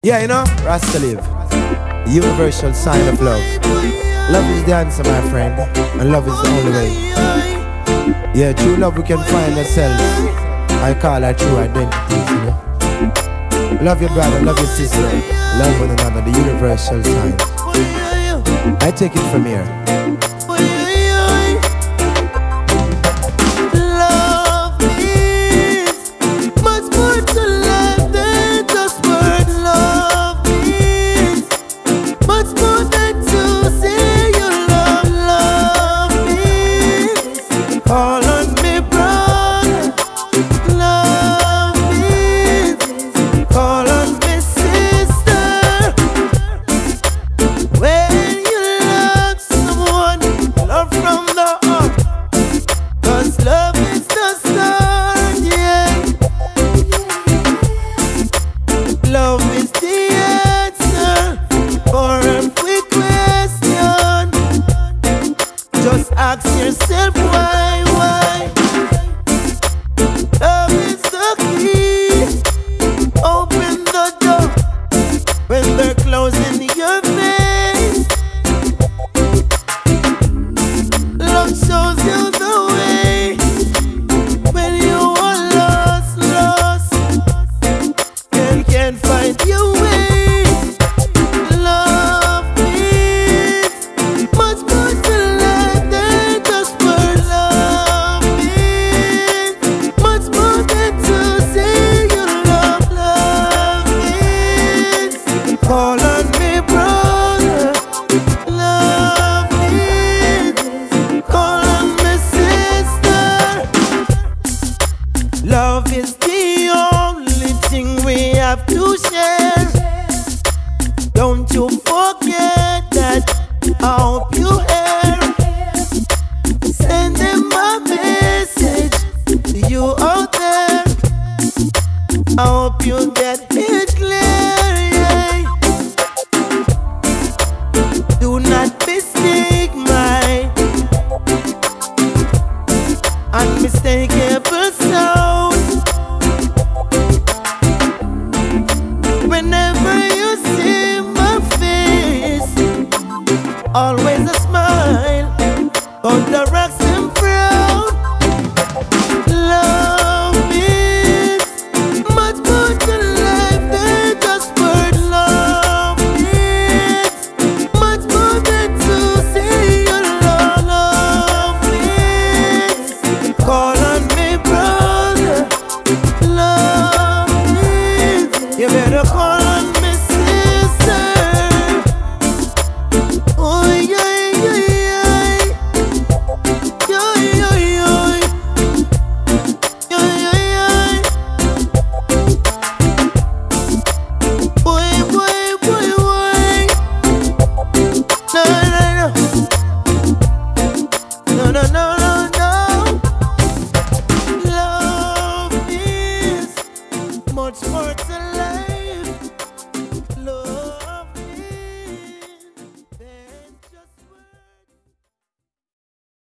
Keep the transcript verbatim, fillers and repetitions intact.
Yeah, you know, Rasta live. The universal sign of love. Love is the answer, my friend, and love is the only way. Yeah, true love we can find ourselves. I call her true identity, you know. Love your brother, love your sister, love one another, the universal sign. I take it from here. Call on me, brother. Love means. Call on me, sister. When you love someone, love from the heart. 'Cause love is the start, yeah. Love is the answer for every question. Just ask yourself why. Love is the key. Open the door when they're closing your face. Love shows you the way when you are lost, lost, and can't find your way. Love means much more to life than just word. Love means much more than to say you love. Love means. Call on me, brother. Love means. Call on me, sister. Love is the only thing we have to share. Don't you forget that. I hope you hear. Send them my message to you out there. I hope you get it clear, yeah. Do not mistake my unmistakable sound. Whenever you see my face, always a smile on the rocks and frown. Love means much more to life than just word. Love means much more than to say you love. Love means. Call on me, brother. Love means. You better call on me, sister. Oh yeah, yeah, yeah. Yeah, yeah, yeah. Yeah, yeah, yeah. Boy, boy, boy, boy. No, no, no. No, no, no, no, no. Love is much more to life.